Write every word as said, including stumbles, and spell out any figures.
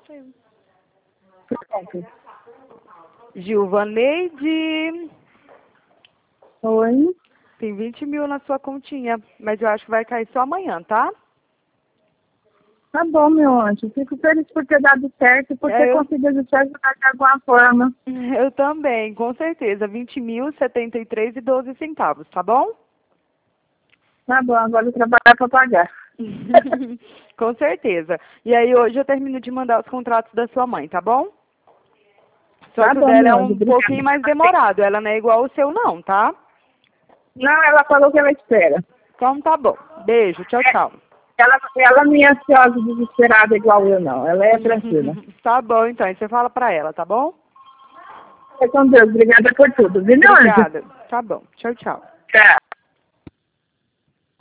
Pronto. Gilvaneide. Oi. Tem vinte mil na sua continha, mas eu acho que vai cair só amanhã, tá? Tá bom, meu anjo. Fico feliz por ter dado certo e por É, ter eu... conseguido te ajudar de alguma forma. Eu também, com certeza. vinte mil, setenta e três e doze centavos, tá bom? Tá bom, agora eu trabalhar para pagar. Com certeza. E aí hoje eu termino de mandar os contratos da sua mãe, tá bom? Só Tá que o bom, dela é meu um anjo. Obrigada. pouquinho mais demorado. Ela não é igual o seu não, tá? Não, ela falou que ela espera. Então tá bom. Beijo, tchau, tchau. Ela, ela não é ansiosa, desesperada igual eu, não. Ela é tranquila. Tá bom, então. Aí você fala pra ela, tá bom? É com Deus. Obrigada por tudo. Viu, meu anjo? Obrigada. Tá bom. Tchau, tchau. Tchau.